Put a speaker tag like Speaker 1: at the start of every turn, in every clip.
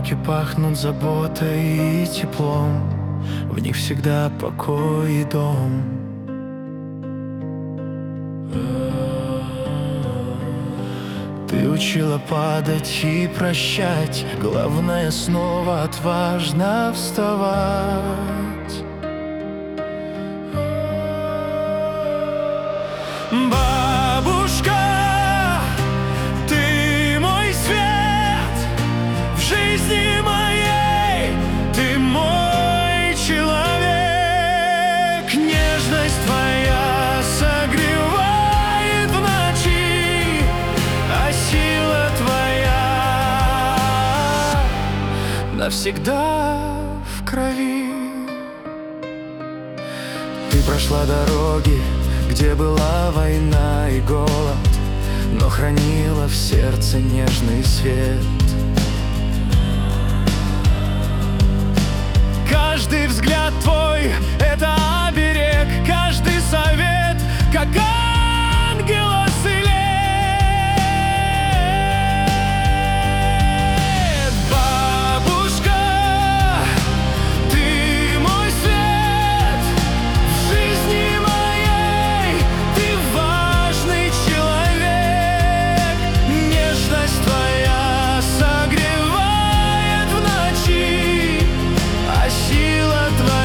Speaker 1: руки пахнут заботой и теплом, в них всегда покой и дом. Ты учила падать и прощать, главное снова отважно вставать. Бабушка, ты мой свет в жизни моей, ты мой человек. Нежность твоя согревает в ночи, а сила твоя навсегда в крови. Ты прошла дороги, где была война и голод, но хранила в сердце нежный свет. Каждый взгляд твой — это оберег, каждый совет — как ангела свет. Бабушка, ты мой свет в жизни моей, ты важный человек. Нежность твоя согревает в ночи, а сила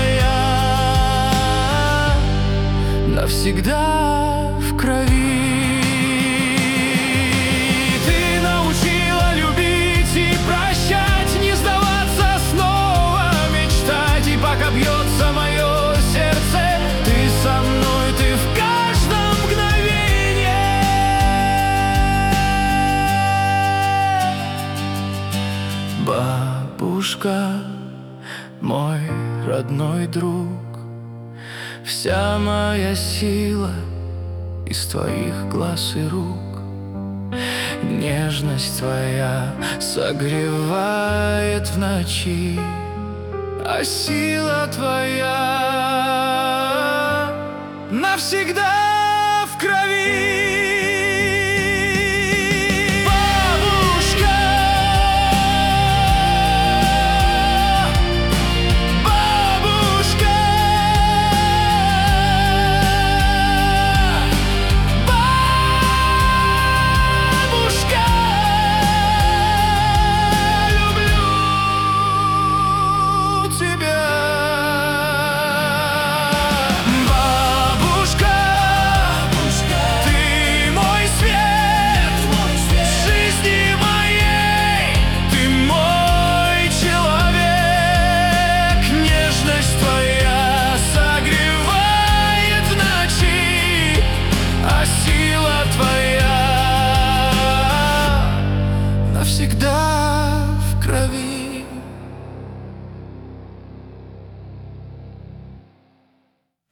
Speaker 1: твоя навсегда в крови. Ты научила любить и прощать, не сдаваться, снова мечтать. И пока бьется мое сердце, ты со мной, ты в каждом мгновении. Бабушка, мой родной друг, вся моя сила из твоих глаз и рук. Нежность твоя согревает в ночи, а сила твоя навсегда в крови.